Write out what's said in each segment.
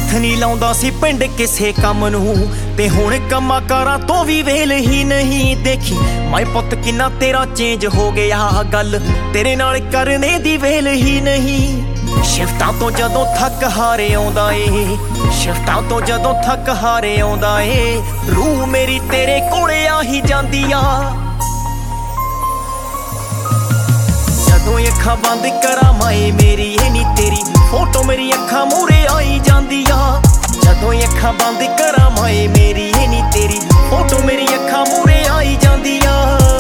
ਹੱਥ ਨਹੀਂ ਲਾਉਂਦਾ ਸੀ ਪਿੰਡ ਕਿਸੇ ਕੰਮ ਨੂੰ, ਤੇ ਹੁਣ ਕੰਮਾਂ ਕਾਰਾਂ ਤੋਂ ਵੀ ਵੇਲ ਹੀ ਨਹੀਂ। ਦੇਖੀ ਮੈਂ ਪੁੱਤ ਕਿੰਨਾ ਤੇਰਾ ਚੇਂਜ ਹੋ ਗਿਆ, ਗੱਲ ਤੇਰੇ ਨਾਲ ਕਰਨੇ ਦੀ ਵੇਲ ਹੀ ਨਹੀਂ। ਸ਼ਿਫਟਾਂ ਤੋਂ ਜਦੋਂ ਥੱਕ ਹਾਰੇ ਆਉਂਦਾ ਏ, ਸ਼ਿਫਟਾਂ ਤੋਂ ਜਦੋਂ ਥੱਕ ਹਾਰੇ ਆਉਂਦਾ ਏ, ਰੂਹ ਮੇਰੀ ਤੇਰੇ ਕੋਲੇ ਆ ਹੀ ਜਾਂਦੀ ਆ। ਜਦੋਂ ਅੱਖਾਂ ਬੰਦ ਕਰਾਂ ਮਾਏ ਮੇਰੀ ਇਹ ਨੀ ਤੇਰੀ ਫੋਟੋ ਮੇਰੀ ਅੱਖਾਂ ਮੂਹਰੇ ਆਈ ਜਾਂਦੀ ਆ। ਜਦੋਂ ਅੱਖਾਂ ਬੰਦ ਕਰਾਂ ਮਾਏ ਮੇਰੀ ਇਹ ਨੀ ਤੇਰੀ ਫੋਟੋ ਮੇਰੀ ਅੱਖਾਂ ਮੂਹਰੇ ਆਈ ਜਾਂਦੀ ਆ।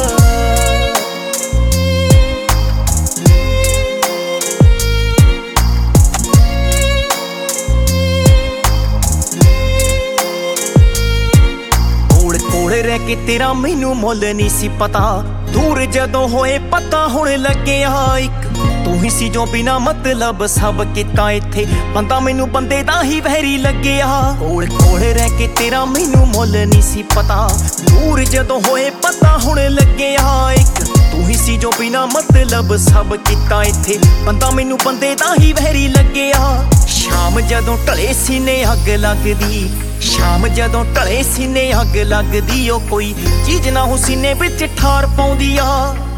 ਕੋਲ ਰਹਿ ਕੇ ਤੇਰਾ ਮੈਨੂੰ ਮੁੱਲ ਨਹੀਂ ਸੀ ਪਤਾ, ਦੂਰ ਜਦੋਂ ਹੋਏ ਪਤਾ ਹੁਣ ਲੱਗਿਆ ਇੱਕ ਤੂੰ ਹੀ ਸੀ ਜੋ ਬਿਨਾ ਮਤਲਬ ਸਭ ਕੀਤਾ ਇੱਥੇ, ਬੰਦਾ ਮੈਨੂੰ ਬੰਦੇ ਦਾ ਹੀ ਵਹਿਰੀ ਲੱਗਿਆ। ਕੋਲ ਰਹਿ ਕੇ ਤੇਰਾ ਮੈਨੂੰ ਮੁੱਲ ਨਹੀਂ ਸੀ ਪਤਾ, ਦੂਰ ਜਦੋਂ ਹੋਏ ਪਤਾ ਹੁਣ ਲੱਗਿਆ ਇੱਕ ਤੂੰ ਹੀ ਸੀ ਜੋ ਬਿਨਾ ਮਤਲਬ ਸਭ ਕੀਤਾ ਇੱਥੇ, ਬੰਦਾ ਮੈਨੂੰ ਬੰਦੇ ਦਾ ਹੀ ਵਹਿਰੀ ਲੱਗਿਆ। ਸ਼ਾਮ ਜਦੋਂ ਢਲੇ ਸੀਨੇ ਅੱਗ ਲੱਗਦੀ, ਸ਼ਾਮ ਜਦੋਂ ਢਲੇ ਸੀਨੇ ਅੱਗ ਲੱਗਦੀ, ਉਹ ਕੋਈ ਚੀਜ਼ ਨਾ ਹੋ ਸੀਨੇ ਵਿੱਚ ਠਾਰ ਪਾਉਂਦੀ ਆ।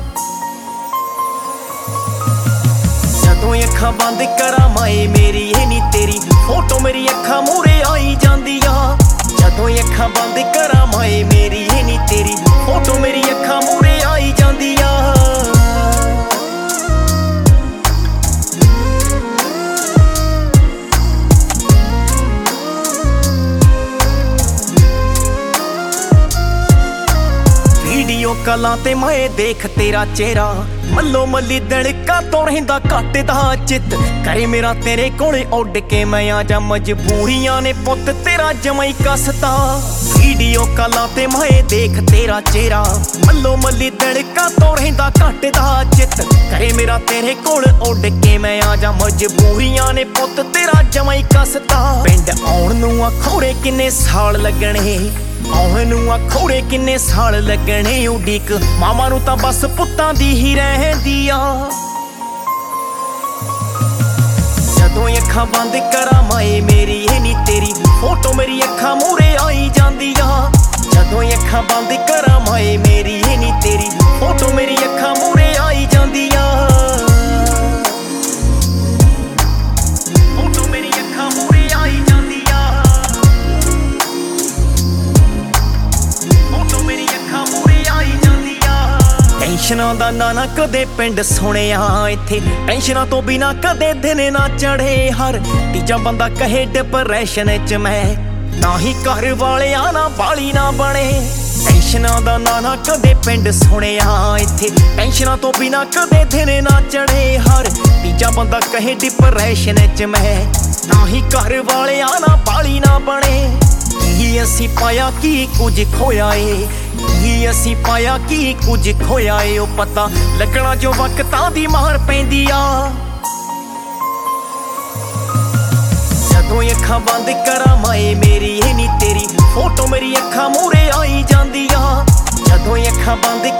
ਜਦੋਂ ਅੱਖਾਂ ਬੰਦ ਕਰਾਂ ਮਾਏ ਮੇਰੀ ਇਹ ਨੀ ਤੇਰੀ ਫੋਟੋ ਮੇਰੀ ਅੱਖਾਂ ਮੂਹਰੇ ਆਈ ਜਾਂਦੀ ਆ। ਜਦੋਂ ਅੱਖਾਂ ਬੰਦ ਕਰਾਂ ਮਾਏ ਮੇਰੀ ਇਹ ਨੀ ਤੇਰੀ ਫੋਟੋ ਮੇਰੀ ਅੱਖਾਂ ਮੂਹਰੇ ਆਈ ਜਾਂਦੀ ਆ। ਵੀਡੀਓ ਕਾਲਾਂ ਤੇ ਮੈਂ ਦੇਖ ਤੇਰਾ ਚਿਹਰਾ, ਮੱਲੋ ਮੱਲੀ ਦੜਕਾ ਤੋਂ ਰਹਿੰਦਾ ਘੱਟ ਦਾ ਚਿੱਤ, ਕਰੇ ਮੇਰਾ ਤੇਰੇ ਕੋਲੇ ਉੱਡ ਕੇ ਮੈਂ ਆ ਜਾ, ਮਜਬੂਰੀਆਂ ਨੇ ਪੁੱਤ ਤੇਰਾ ਜਮਾਂ ਹੀ ਕੱਸਤਾ। ਵੀਡੀਓ ਕਾਲਾਂ ਤੇ ਮੈਂ ਦੇਖ ਤੇਰਾ ਚਿਹਰਾ, ਮੱਲੋ ਮੱਲੀ ਦੜਕਾ ਤੋਂ ਰਹਿੰਦਾ ਘੱਟ ਦਾ ਚਿੱਤ, ਕਰੇ ਮੇਰਾ ਤੇਰੇ ਕੋਲ ਉੱਡ ਕੇ ਮੈਂ ਆ ਜਾ, ਮਜਬੂਰੀਆਂ ਨੇ ਪੁੱਤ ਤੇਰਾ ਜਮਾਂ ਹੀ ਕੱਸਤਾ। ਪਿੰਡ ਆਉਣ ਨੂੰ ਆਖੋਰੇ ਕਿੰਨੇ ਸਾਲ ਲੱਗਣੇ, ਆਉਣ ਨੂੰ ਆਖੋਰੇ ਕਿੰਨੇ ਸਾਲ ਲੱਗਣੇ, ਉਡੀਕ ਮਾਵਾਂ ਨੂੰ ਤਾਂ ਬਸ ਪੁੱਤਾਂ ਦੀ ਹੀ ਰਹਿੰਦੀ ਆ। ਜਦੋਂ ਅੱਖਾਂ ਬੰਦ ਕਰਾਂ ਮਾਏ ਮੇਰੀ ਇਹ ਨੀ ਤੇਰੀ ਫੋਟੋ ਮੇਰੀ ਅੱਖਾਂ ਮੂਹਰੇ ਆਈ ਜਾਂਦੀ ਆ। ਜਦੋਂ ਅੱਖਾਂ ਬੰਦ ਕਰਾਂ ਮਾਏ ਮੇਰੀ ਇਹ ਨੀ ਤੇਰੀ ਫੋਟੋ ਮੇਰੀ ਅੱਖਾਂ ਮੂਹਰੇ ਆਈ ਜਾਂਦੀ ਆ। ਫੋਟੋ ਮੇਰੀ ਅੱਖਾਂ ਮੂਹਰੇ ਆਈ ਜਾਂਦੀ ਆ, ਫੋਟੋ ਮੇਰੀ ਅੱਖਾਂ ਮੂਹਰੇ ਆਈ ਜਾਂਦੀ ਆ। ਟੈਨਸ਼ਨਾਂ ਦਾ ਨਾ ਕਦੇ ਪਿੰਡ ਸੁਣਿਆ ਇੱਥੇ, ਟੈਨਸ਼ਨਾਂ ਤੋਂ ਬਿਨਾ ਕਦੇ ਦਿਨ ਨਾ ਚੜੇ, ਹਰ ਤੀਜਾ ਬੰਦਾ ਕਹੇ ਡਿਪਰੈਸ਼ਨ ਚ ਮੈਂ, ਨਾ ਹੀ ਘਰ ਵਾਲਿਆਂ ਨਾਲ ਬਾਲੀ ਨਾ ਬਣੇ। ਟੈਨਸ਼ਨਾਂ ਦਾ ਨਾ ਕਦੇ ਪਿੰਡ ਸੁਣਿਆ ਇੱਥੇ, ਟੈਨਸ਼ਨਾਂ ਤੋਂ ਬਿਨਾ ਕਦੇ ਦਿਨ ਨਾ ਚੜੇ, ਹਰ ਤੀਜਾ ਬੰਦਾ ਕਹੇ ਡਿਪਰੈਸ਼ਨ ਚ ਮੈਂ, ਨਾ ਹੀ ਘਰ ਵਾਲਿਆਂ ਨਾਲ ਬਾਲੀ ਨਾ ਬਣੇ। ਕੀ ਅਸੀਂ ਪਾਇਆ ਕੀ ਕੁਝ ਖੋਇਆ ਏ, ਕੀ ਅਸੀਂ ਪਾਇਆ ਕੀ ਕੁਝ ਖੋਇਆ ਏ, ਉਹ ਪਤਾ ਲੱਗਣਾ ਜੋ ਵਕਤਾਂ ਦੀ ਮਾਰ ਪੈਂਦੀ ਆ। ਜਦੋਂ ਅੱਖਾਂ ਬੰਦ ਕਰਾਂ ਮਾਏ ਮੇਰੀ ਇਹ ਨੀ ਤੇਰੀ ਫੋਟੋ ਮੇਰੀ ਅੱਖਾਂ ਮੂਹਰੇ ਆਈ ਜਾਂਦੀ ਆ। ਜਦੋਂ ਅੱਖਾਂ ਬੰਦ